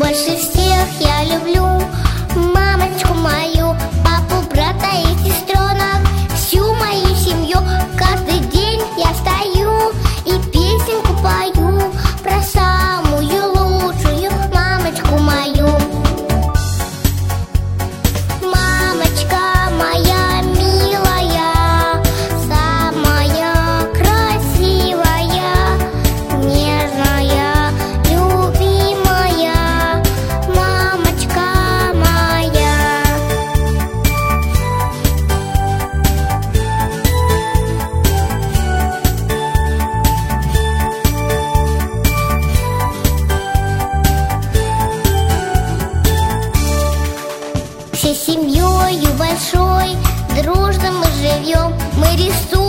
Больше всех я люблю мамочку мою, папу, брата и сестренок, всю мою семью. Каждый день я встаю и песенку пою про самую лучшую мамочку мою. Мамочка моя милая, самая красивая, нежная, любимая мамочка моя. Всей семьей большой дружно мы живем, мы рисуем